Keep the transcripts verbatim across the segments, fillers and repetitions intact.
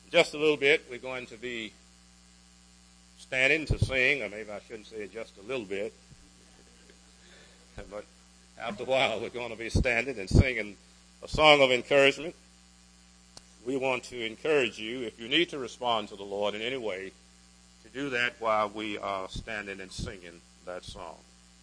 Just a little bit, we're going to be standing to sing, or maybe I shouldn't say just a little bit, but after a while we're going to be standing and singing a song of encouragement. We want to encourage you, if you need to respond to the Lord in any way, to do that while we are standing and singing that song.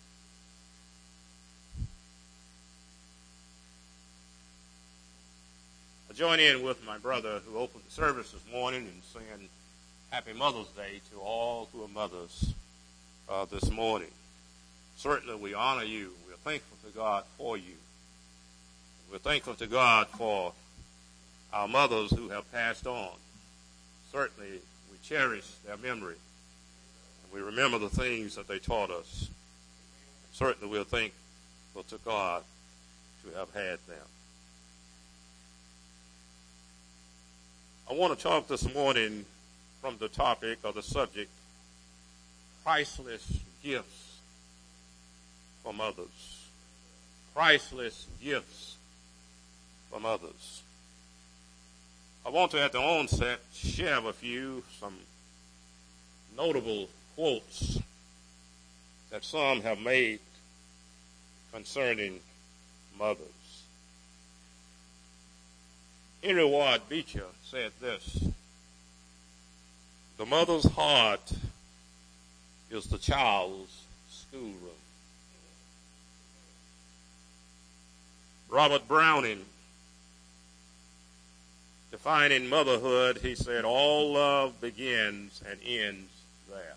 I join in with my brother who opened the service this morning and saying Happy Mother's Day to all who are mothers uh, this morning. Certainly we honor you. We're thankful to God for you. We're thankful to God for our mothers who have passed on. Certainly we cherish their memory. And we remember the things that they taught us. Certainly we're thankful to God to have had them. I want to talk this morning from the topic or the subject, priceless gifts from others. Priceless gifts from others. I want to, at the onset, share with you some notable quotes that some have made concerning mothers. Henry Ward Beecher said this: the mother's heart is the child's schoolroom. Robert Browning, defining motherhood, he said, all love begins and ends there.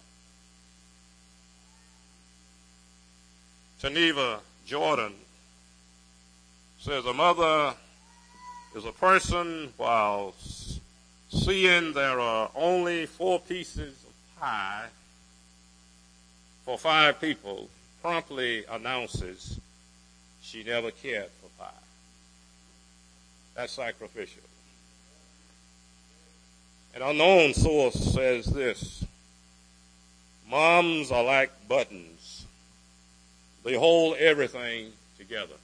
Geneva Jordan says, a mother is a person while seeing there are only four pieces of pie for five people, promptly announces she never cared for pie. That's sacrificial. An unknown source says this: moms are like buttons. They hold everything together.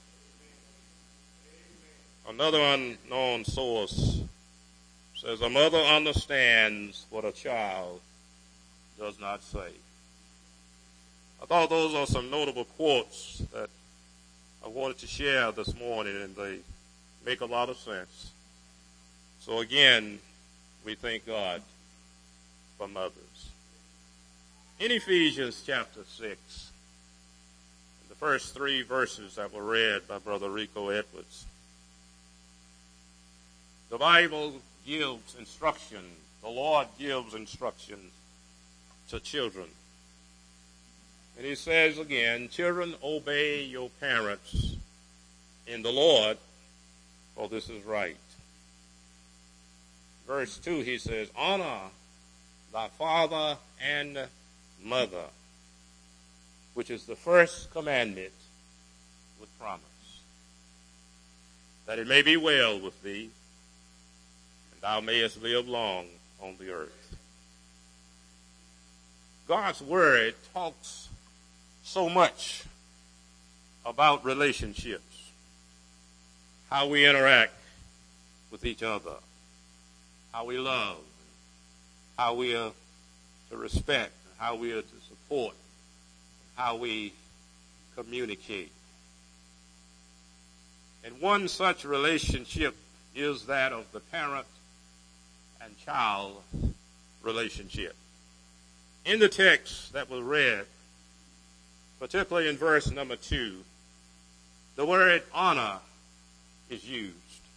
Another unknown source says a mother understands what a child does not say. I thought those are some notable quotes that I wanted to share this morning, and they make a lot of sense. So again, we thank God for mothers. In Ephesians chapter six, the first three verses that were read by Brother Rico Edwards, the Bible gives instruction, the Lord gives instruction to children. And he says again, children, obey your parents in the Lord, for this is right. Verse two, he says, honor thy father and mother, which is the first commandment with promise, that it may be well with thee, thou mayest live long on the earth. God's word talks so much about relationships, how we interact with each other, how we love, how we are to respect, how we are to support, how we communicate. And one such relationship is that of the parent and child relationship. In the text that was read, particularly in verse number two, the word honor is used.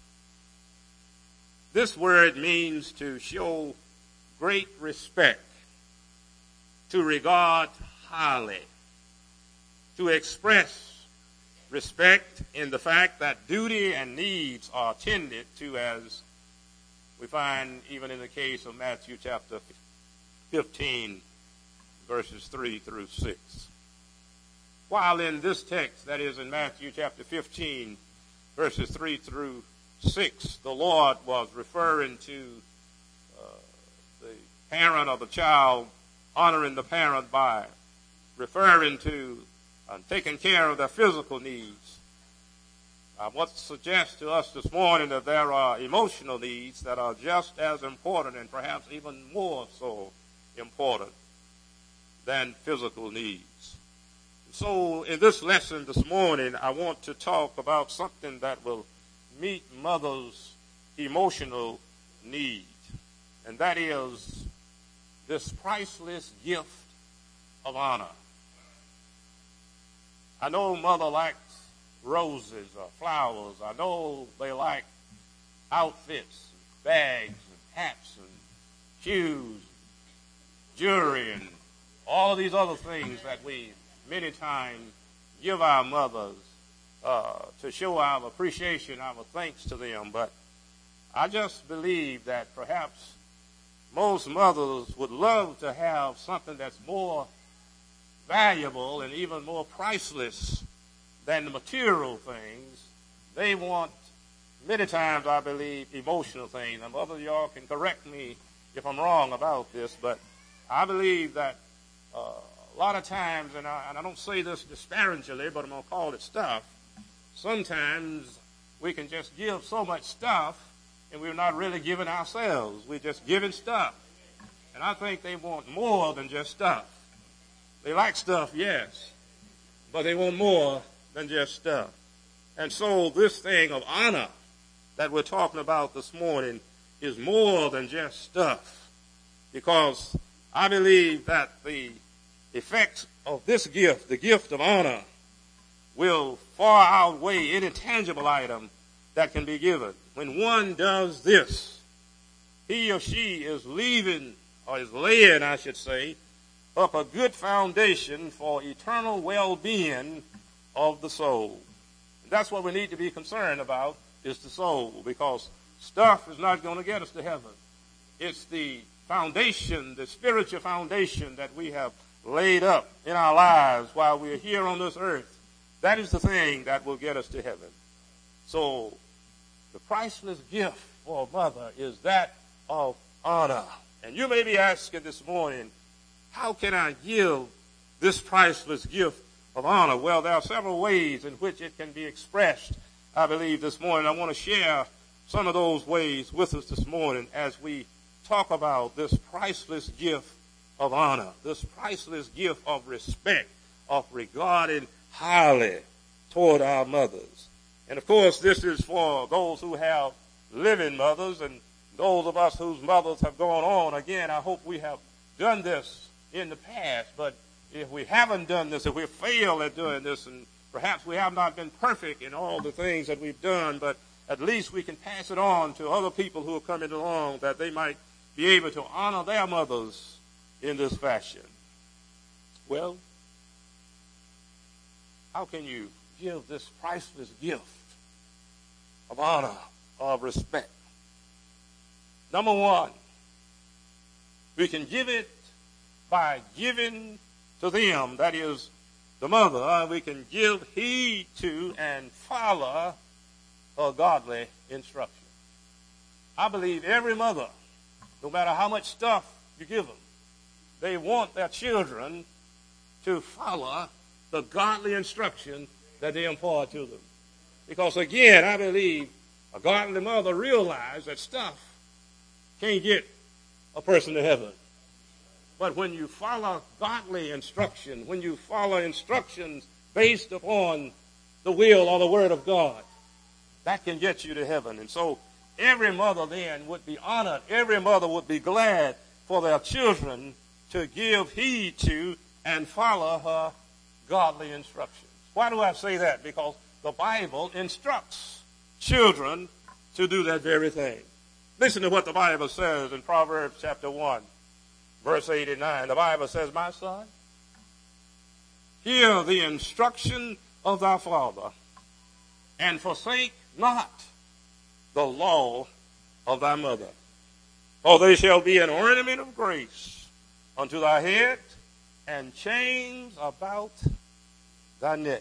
This word means to show great respect, to regard highly, to express respect in the fact that duty and needs are attended to, as we find even in the case of Matthew chapter fifteen, verses three through six. While in this text, that is in Matthew chapter fifteen, verses three through six, the Lord was referring to uh, the parent of the child honoring the parent by referring to and taking care of their physical needs. I want to suggest to us this morning that there are emotional needs that are just as important and perhaps even more so important than physical needs. So in this lesson this morning, I want to talk about something that will meet mothers' emotional need, and that is this priceless gift of honor. I know mother likes roses or flowers. I know they like outfits, bags, and hats, and shoes, jewelry, and all of these other things that we many times give our mothers uh, to show our appreciation, our thanks to them. But I just believe that perhaps most mothers would love to have something that's more valuable and even more priceless than the material things. They want, many times I believe, emotional things. And other of y'all can correct me if I'm wrong about this, but I believe that uh, a lot of times, and I, and I don't say this disparagingly, but I'm going to call it stuff, sometimes we can just give so much stuff and we're not really giving ourselves. We're just giving stuff. And I think they want more than just stuff. They like stuff, yes, but they want more than just stuff. And so this thing of honor that we're talking about this morning is more than just stuff, because I believe that the effects of this gift, the gift of honor, will far outweigh any tangible item that can be given. When one does this, he or she is leaving, or is laying, I should say, up a good foundation for eternal well-being of the soul. And that's what we need to be concerned about, is the soul, because stuff is not going to get us to heaven. It's the foundation, the spiritual foundation that we have laid up in our lives while we're here on this earth. That is the thing that will get us to heaven. So the priceless gift for a mother is that of honor. And you may be asking this morning, how can I give this priceless gift of honor? Well, there are several ways in which it can be expressed, I believe, this morning. I want to share some of those ways with us this morning as we talk about this priceless gift of honor, this priceless gift of respect, of regarding highly toward our mothers. And of course, this is for those who have living mothers, and those of us whose mothers have gone on. Again, I hope we have done this in the past, but if we haven't done this, if we failed at doing this, and perhaps we have not been perfect in all the things that we've done, but at least we can pass it on to other people who are coming along, that they might be able to honor their mothers in this fashion. Well, how can you give this priceless gift of honor, of respect? Number one, we can give it by giving to them, that is, the mother. We can give heed to and follow her godly instruction. I believe every mother, no matter how much stuff you give them, they want their children to follow the godly instruction that they impart to them. Because again, I believe a godly mother realizes that stuff can't get a person to heaven. But when you follow godly instruction, when you follow instructions based upon the will or the word of God, that can get you to heaven. And so every mother then would be honored. Every mother would be glad for their children to give heed to and follow her godly instructions. Why do I say that? Because the Bible instructs children to do that very thing. Listen to what the Bible says in Proverbs chapter one, verse eighty-nine. The Bible says, "My son, hear the instruction of thy father, and forsake not the law of thy mother. For they shall be an ornament of grace unto thy head, and chains about thy neck."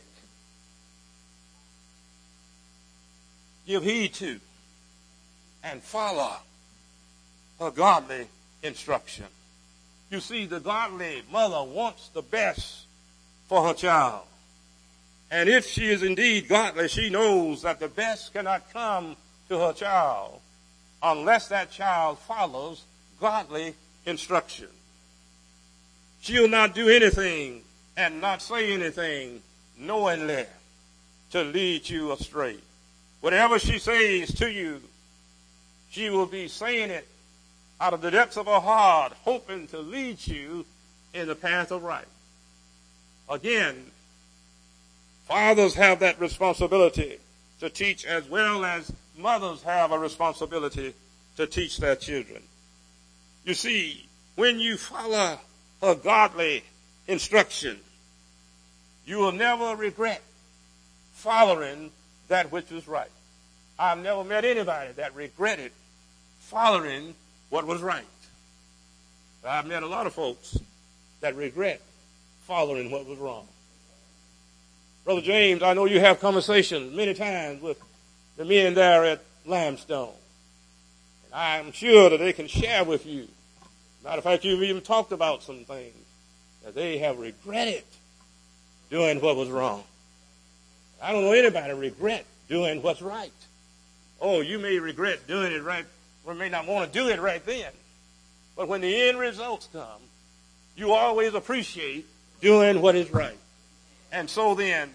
Give heed to and follow a godly instruction. You see, the godly mother wants the best for her child. And if she is indeed godly, she knows that the best cannot come to her child unless that child follows godly instruction. She'll not do anything and not say anything knowingly to lead you astray. Whatever she says to you, she will be saying it out of the depths of her heart, hoping to lead you in the path of right. Again, fathers have that responsibility to teach as well as mothers have a responsibility to teach their children. You see, when you follow her godly instruction, you will never regret following that which was right. I've never met anybody that regretted following what was right. I've met a lot of folks that regret following what was wrong. Brother James, I know you have conversations many times with the men there at Limestone. And I'm sure that they can share with you. Matter of fact, you've even talked about some things that they have regretted doing what was wrong. I don't know anybody regret doing what's right. Oh, you may regret doing it right, or may not want to do it right then. But when the end results come, you always appreciate doing what is right. And so then,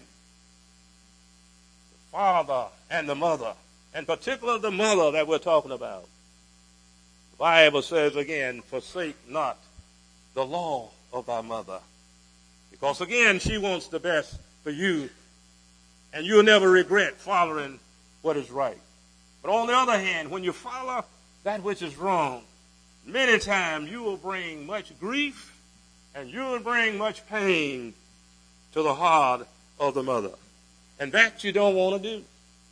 the father and the mother, and particularly the mother that we're talking about, the Bible says again, forsake not the law of thy mother. Because again, she wants the best for you, and you'll never regret following what is right. But on the other hand, when you follow that which is wrong, many times you will bring much grief and you will bring much pain to the heart of the mother. And that you don't want to do.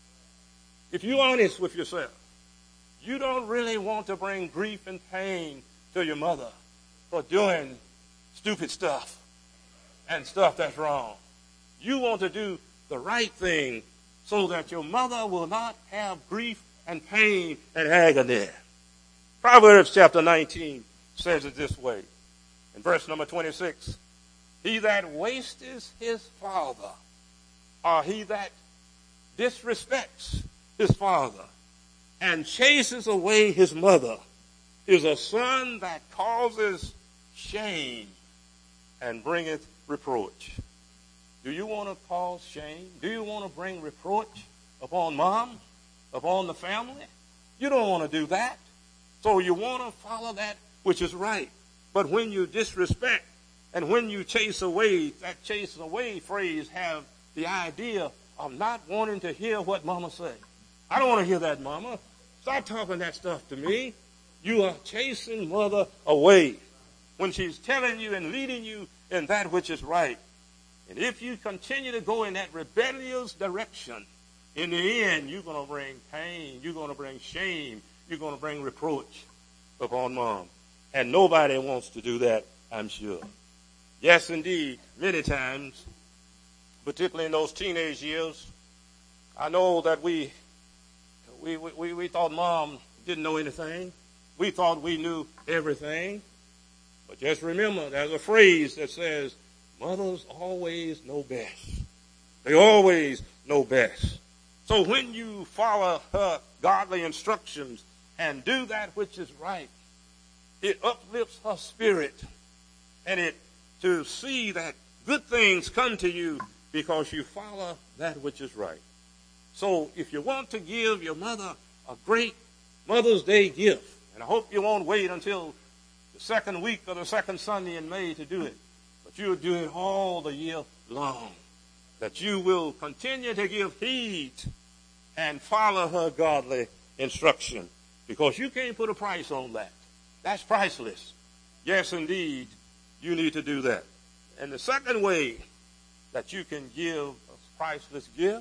If you're honest with yourself, you don't really want to bring grief and pain to your mother for doing stupid stuff and stuff that's wrong. You want to do the right thing so that your mother will not have grief and pain and agony. Proverbs chapter nineteen says it this way. In verse number twenty-six, he that wasteth his father, or he that disrespects his father and chases away his mother, is a son that causes shame and bringeth reproach. Do you want to cause shame? Do you want to bring reproach upon mom, upon the family? You don't want to do that. So you want to follow that which is right. But when you disrespect and when you chase away, that chase away phrase have the idea of not wanting to hear what mama say. I don't want to hear that, mama. Stop talking that stuff to me. You are chasing mother away when she's telling you and leading you in that which is right. And if you continue to go in that rebellious direction, in the end, you're going to bring pain. You're going to bring shame. You're going to bring reproach upon mom. And nobody wants to do that, I'm sure. Yes, indeed, many times, particularly in those teenage years, I know that we we we, we thought mom didn't know anything. We thought we knew everything. But just remember, there's a phrase that says, mothers always know best. They always know best. So when you follow her godly instructions and do that which is right, it uplifts her spirit, and it to see that good things come to you because you follow that which is right. So if you want to give your mother a great Mother's Day gift, and I hope you won't wait until the second week or the second Sunday in May to do it, but you'll do it all the year long, that you will continue to give heed and follow her godly instruction, because you can't put a price on that. That's priceless. Yes, indeed, you need to do that. And the second way that you can give a priceless gift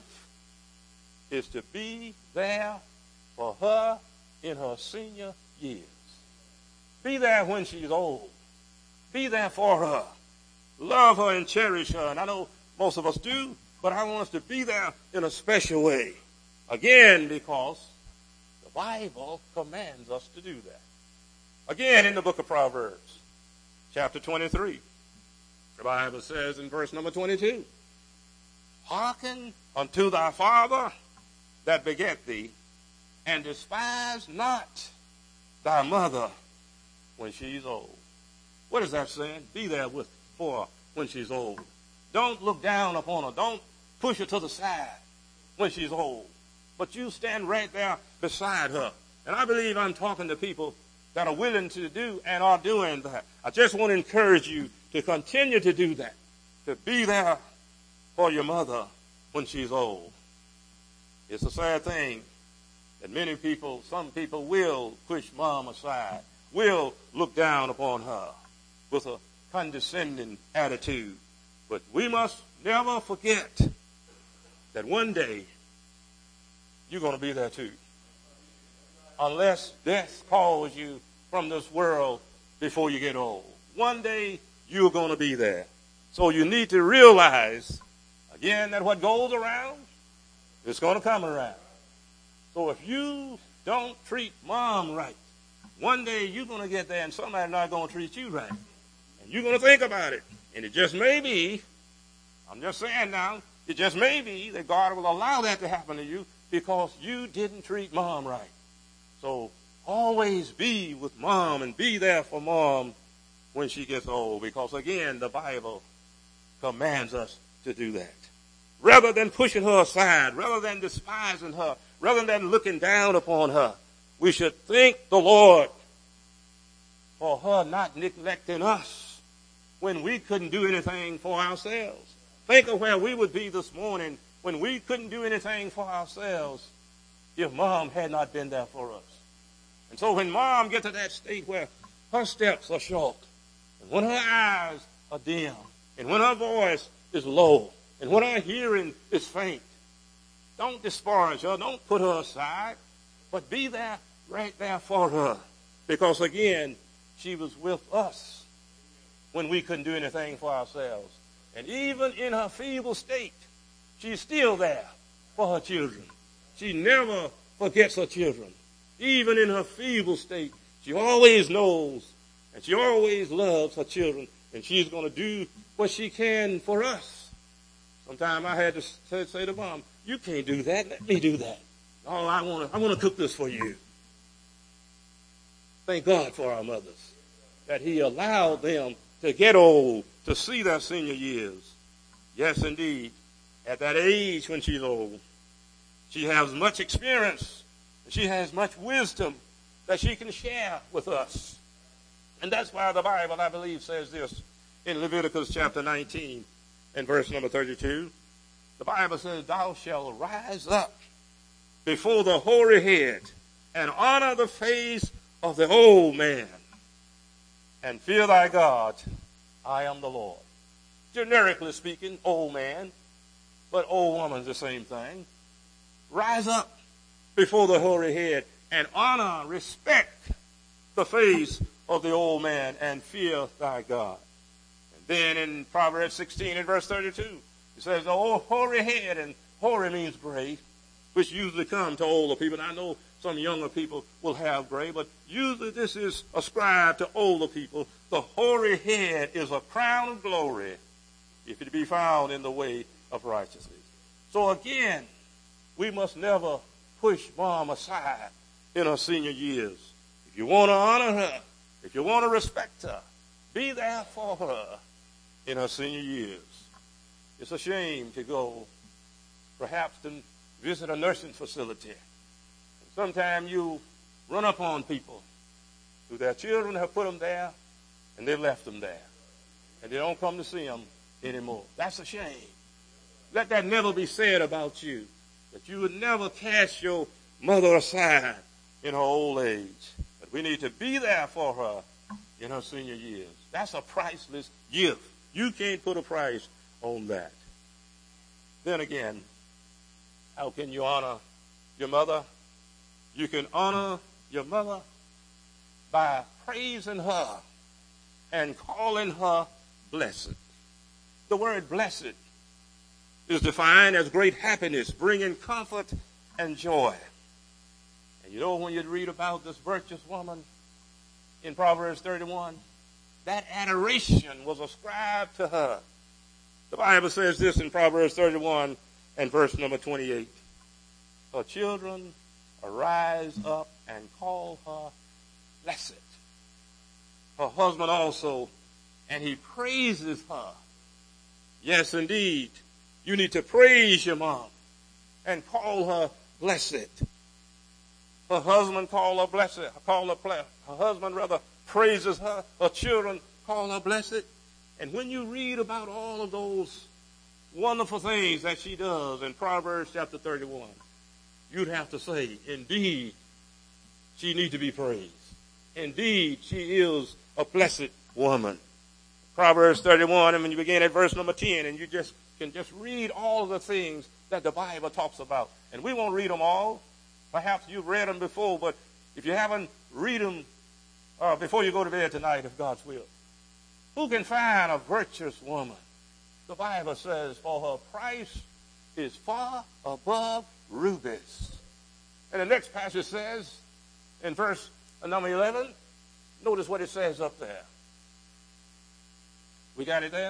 is to be there for her in her senior years. Be there when she's old. Be there for her. Love her and cherish her. And I know most of us do, but I want us to be there in a special way. Again, because the Bible commands us to do that. Again, in the book of Proverbs, chapter twenty-three, the Bible says in verse number twenty-two, hearken unto thy father that begat thee, and despise not thy mother when she's old. What is that saying? Be there with for her when she's old. Don't look down upon her. Don't push her to the side when she's old. But you stand right there beside her. And I believe I'm talking to people that are willing to do and are doing that. I just want to encourage you to continue to do that, to be there for your mother when she's old. It's a sad thing that many people, some people will push mom aside, will look down upon her with a condescending attitude. But we must never forget that one day you're going to be there too. Unless death calls you from this world before you get old. One day you're going to be there. So you need to realize, again, that what goes around is going to come around. So if you don't treat mom right, one day you're going to get there and somebody's not going to treat you right. And you're going to think about it. And it just may be, I'm just saying now, it just may be that God will allow that to happen to you because you didn't treat mom right. So always be with mom and be there for mom when she gets old, because again, the Bible commands us to do that. Rather than pushing her aside, rather than despising her, rather than looking down upon her, we should thank the Lord for her not neglecting us when we couldn't do anything for ourselves. Think of where we would be this morning when we couldn't do anything for ourselves if mom had not been there for us. And so when mom gets to that state where her steps are short, and when her eyes are dim, and when her voice is low, and when her hearing is faint, don't disparage her, don't put her aside, but be there, right there for her. Because again, she was with us when we couldn't do anything for ourselves. And even in her feeble state, she's still there for her children. She never forgets her children. Even in her feeble state, she always knows and she always loves her children, and she's going to do what she can for us. Sometimes I had to say, say to mom, you can't do that. Let me do that. Oh, I want to I want to cook this for you. Thank God for our mothers, that he allowed them to get old, to see their senior years. Yes, indeed. At that age when she's old, she has much experience. She has much wisdom that she can share with us. And that's why the Bible, I believe, says this in Leviticus chapter nineteen and verse number thirty-two. The Bible says, thou shalt rise up before the hoary head and honor the face of the old man and fear thy God. I am the Lord. Generically speaking, old man, but old woman's the same thing. Rise up before the hoary head and honor, respect the face of the old man and fear thy God. And then in Proverbs sixteen and verse thirty-two, it says, the old hoary head, and hoary means gray, which usually come to older people. And I know some younger people will have gray, but usually this is ascribed to older people. The hoary head is a crown of glory if it be found in the way of righteousness. So again, we must never push mom aside in her senior years. If you want to honor her, if you want to respect her, be there for her in her senior years. It's a shame to go perhaps to visit a nursing facility. Sometimes you run up on people who their children have put them there and they left them there. And they don't come to see them anymore. That's a shame. Let that never be said about you, that you would never cast your mother aside in her old age. But we need to be there for her in her senior years. That's a priceless gift. You can't put a price on that. Then again, how can you honor your mother? You can honor your mother by praising her and calling her blessed. The word blessed is defined as great happiness, bringing comfort and joy. And you know, when you read about this virtuous woman in Proverbs thirty-one, that adoration was ascribed to her. The Bible says this in Proverbs thirty-one and verse number twenty-eight. Her children arise up and call her blessed. Her husband also, and he praises her. Yes, indeed. You need to praise your mom and call her blessed. Her husband call her blessed. Call her blessed. Her husband rather praises her. Her children call her blessed. And when you read about all of those wonderful things that she does in Proverbs chapter thirty-one, you'd have to say, indeed, she needs to be praised. Indeed, she is a blessed woman. Proverbs thirty-one, and when you begin at verse number ten, and you just can just read all of the things that the Bible talks about. And we won't read them all. Perhaps you've read them before, but if you haven't, read them uh, before you go to bed tonight, if God's will. Who can find a virtuous woman? The Bible says, for her price is far above rubies. And the next passage says, in verse number eleven, notice what it says up there. We got it there?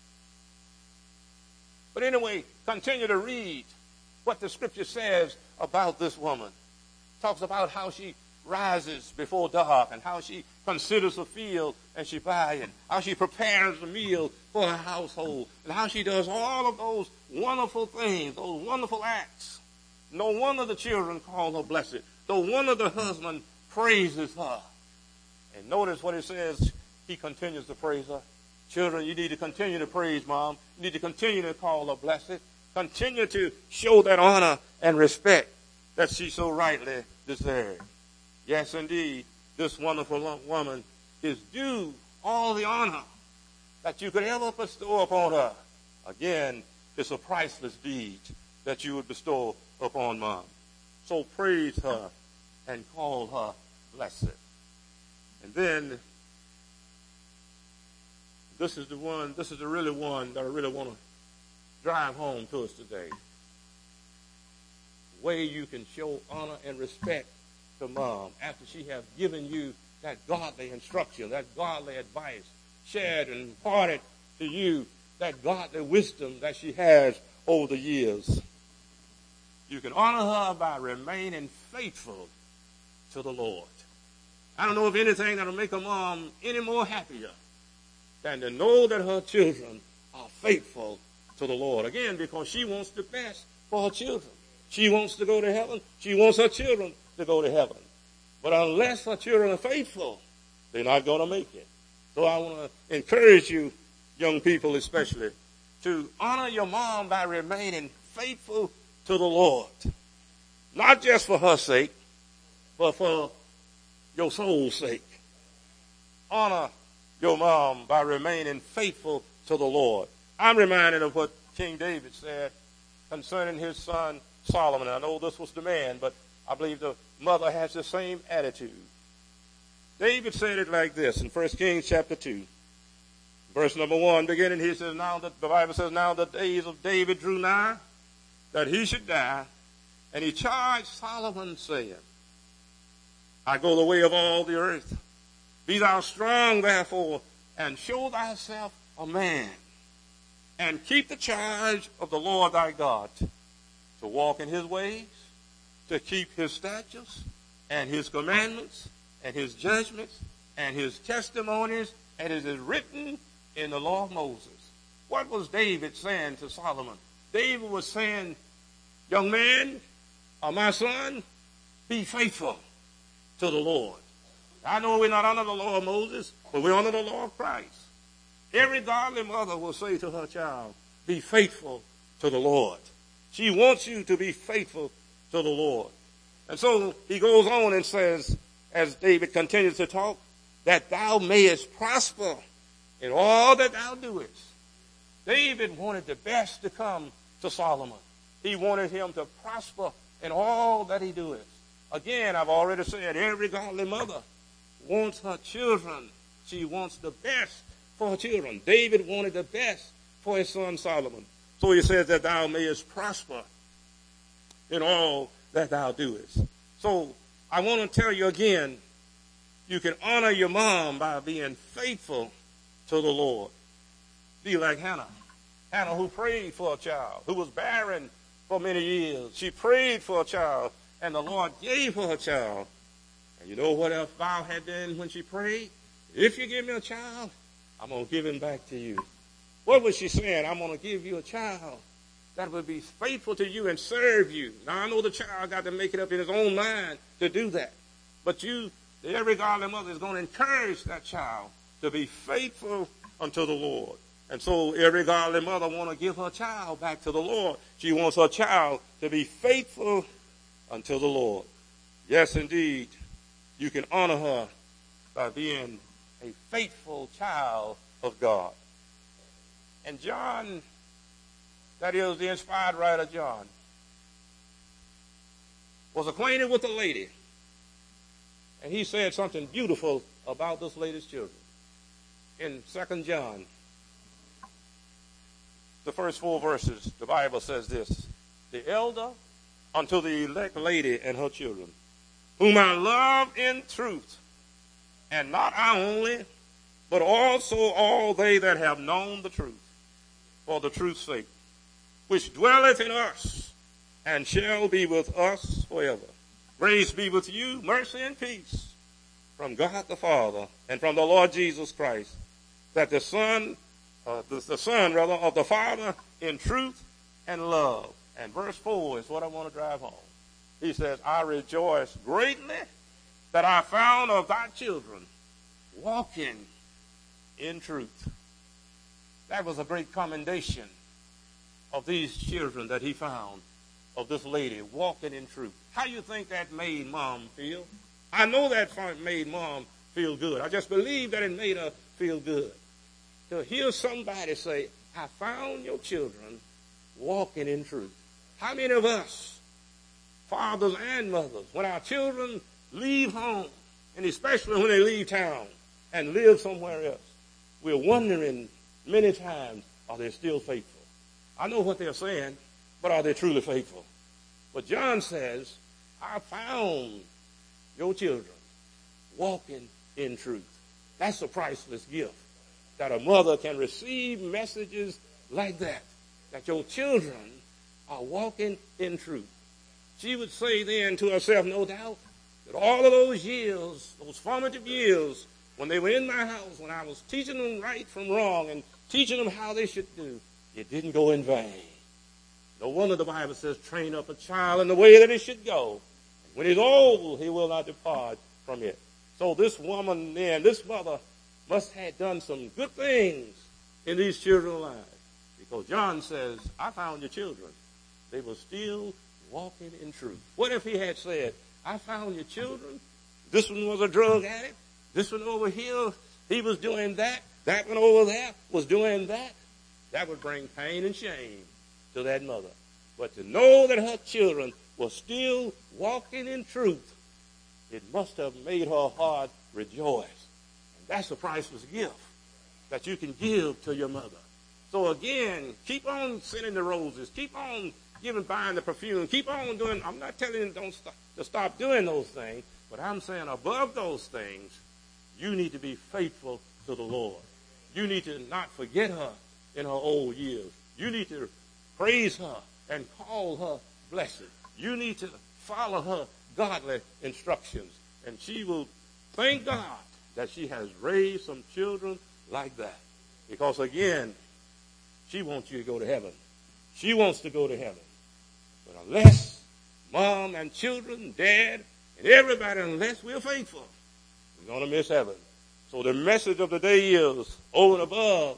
But anyway, continue to read what the scripture says about this woman. It talks about how she rises before dark and how she considers a field and she buys it, how she prepares a meal for her household, and how she does all of those wonderful things, those wonderful acts. No wonder the children call her blessed. No wonder the husband praises her. And notice what it says, he continues to praise her. Children, you need to continue to praise mom. You need to continue to call her blessed. Continue to show that honor and respect that she so rightly deserves. Yes, indeed, this wonderful woman is due all the honor that you could ever bestow upon her. Again, it's a priceless deed that you would bestow upon mom. So praise her and call her blessed. And then, this is the one, this is the really one that I really want to drive home to us today. The way you can show honor and respect to mom after she has given you that godly instruction, that godly advice, shared and imparted to you that godly wisdom that she has over the years. You can honor her by remaining faithful to the Lord. I don't know of anything that'll make a mom any more happier than to know that her children are faithful to the Lord. Again, because she wants the best for her children. She wants to go to heaven. She wants her children to go to heaven. But unless her children are faithful, they're not going to make it. So I want to encourage you, young people especially, to honor your mom by remaining faithful to the Lord. Not just for her sake, but for your soul's sake. Honor your mom by remaining faithful to the Lord. I'm reminded of what King David said concerning his son Solomon. I know this was the man, but I believe the mother has the same attitude. David said it like this in First Kings chapter two, verse number one, beginning, he says, now that the Bible says, now the days of David drew nigh, that he should die, and he charged Solomon, saying, I go the way of all the earth. Be thou strong, therefore, and show thyself a man, and keep the charge of the Lord thy God, to walk in his ways, to keep his statutes, and his commandments, and his judgments, and his testimonies, and it is written in the law of Moses. What was David saying to Solomon? David was saying, young man, or my son, be faithful to the Lord. I know we're not under the law of Moses, but we're under the law of Christ. Every godly mother will say to her child, be faithful to the Lord. She wants you to be faithful to the Lord. And so he goes on and says, as David continues to talk, that thou mayest prosper in all that thou doest. David wanted the best to come to Solomon. He wanted him to prosper in all that he doeth. Again, I've already said, every godly mother wants her children. She wants the best for her children. David wanted the best for his son Solomon. So he says that thou mayest prosper in all that thou doest. So I want to tell you again, you can honor your mom by being faithful to the Lord. Be like Hannah. Hannah, who prayed for a child, who was barren for many years. She prayed for a child, and the Lord gave her a child. And you know what her vow had been when she prayed? If you give me a child, I'm going to give him back to you. What was she saying? I'm going to give you a child that will be faithful to you and serve you. Now, I know the child got to make it up in his own mind to do that. But you, every godly mother, is going to encourage that child to be faithful unto the Lord. And so every godly mother wants to give her child back to the Lord. She wants her child to be faithful unto the Lord. Yes, indeed, you can honor her by being a faithful child of God. And John, that is the inspired writer John, was acquainted with a lady. And he said something beautiful about this lady's children. In Second John, the first four verses, the Bible says this: the elder unto the elect lady and her children, whom I love in truth, and not I only, but also all they that have known the truth, for the truth's sake, which dwelleth in us, and shall be with us forever. Grace be with you, mercy and peace, from God the Father, and from the Lord Jesus Christ, that the Son, uh, the, the Son, rather, of the Father in truth and love. And verse four is what I want to drive home. He says, I rejoice greatly that I found of thy children walking in truth. That was a great commendation of these children that he found, of this lady walking in truth. How you think that made mom feel? I know that made mom feel good. I just believe that it made her feel good to hear somebody say, I found your children walking in truth. How many of us, fathers and mothers, when our children leave home, and especially when they leave town and live somewhere else, we're wondering many times, are they still faithful? I know what they're saying, but are they truly faithful? But John says, I found your children walking in truth. That's a priceless gift, that a mother can receive messages like that, that your children are walking in truth. She would say then to herself, no doubt, that all of those years, those formative years, when they were in my house, when I was teaching them right from wrong and teaching them how they should do, it didn't go in vain. No wonder the Bible says, train up a child in the way that he should go. When he's old, he will not depart from it. So this woman then, this mother, must have done some good things in these children's lives. Because John says, I found your children. They were still walking in truth. What if he had said, I found your children. This one was a drug addict. This one over here, he was doing that. That one over there was doing that. That would bring pain and shame to that mother. But to know that her children were still walking in truth, it must have made her heart rejoice. And that's a priceless gift that you can give to your mother. So again, keep on sending the roses. Keep on giving, buying the perfume. Keep on doing, I'm not telling you don't stop, to stop doing those things, but I'm saying above those things, you need to be faithful to the Lord. You need to not forget her in her old years. You need to praise her and call her blessed. You need to follow her godly instructions. And she will thank God that she has raised some children like that. Because again, she wants you to go to heaven. She wants to go to heaven. But unless mom and children, dad, and everybody, unless we're faithful, we're going to miss heaven. So the message of the day is, over and above,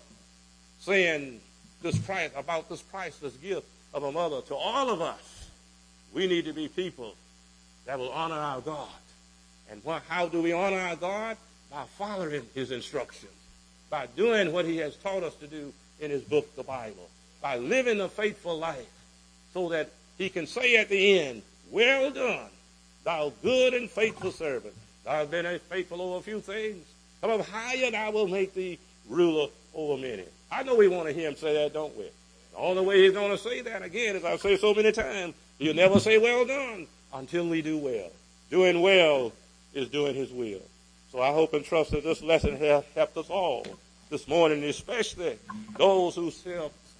saying this price, about this priceless gift of a mother to all of us, we need to be people that will honor our God. And what, how do we honor our God? By following his instructions, by doing what he has taught us to do in his book, the Bible, by living a faithful life, so that he can say at the end, well done, thou good and faithful servant. Thou hast been faithful over a few things. Come up higher, and I will make thee ruler over many. I know we want to hear him say that, don't we? The only way he's going to say that, again, as I've said so many times, he'll never say well done until we do well. Doing well is doing his will. So I hope and trust that this lesson has helped us all this morning, especially those who still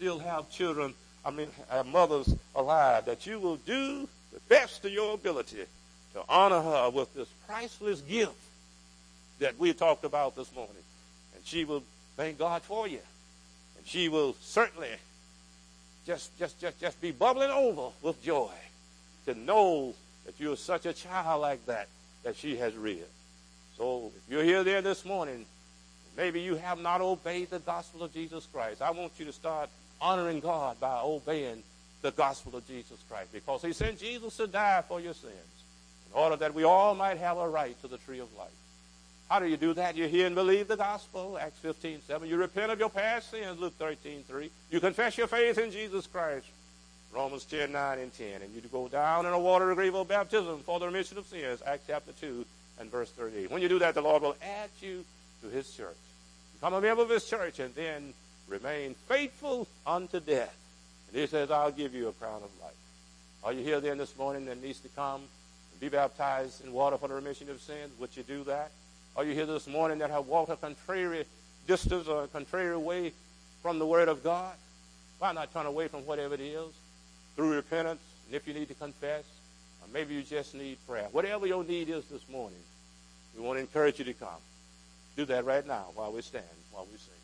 still have children, I mean, have mothers alive, that you will do the best of your ability to honor her with this priceless gift that we talked about this morning. And she will thank God for you. And she will certainly just, just, just, just be bubbling over with joy to know that you're such a child like that, that she has reared. So if you're here there this morning, maybe you have not obeyed the gospel of Jesus Christ, I want you to start honoring God by obeying the gospel of Jesus Christ, because he sent Jesus to die for your sins in order that we all might have a right to the tree of life. How do you do that? You hear and believe the gospel, Acts fifteen seven. You repent of your past sins, Luke thirteen three. You confess your faith in Jesus Christ, Romans ten nine and ten. And you go down in a water grave of baptism for the remission of sins, Acts chapter two and verse thirty-eight. When you do that, the Lord will add you to his church. Become a member of his church and then remain faithful unto death. And he says, I'll give you a crown of life. Are you here then this morning that needs to come and be baptized in water for the remission of sins? Would you do that? Are you here this morning that have walked a contrary distance or a contrary way from the word of God? Why not turn away from whatever it is through repentance? And if you need to confess, or maybe you just need prayer. Whatever your need is this morning, we want to encourage you to come. Do that right now while we stand, while we sing.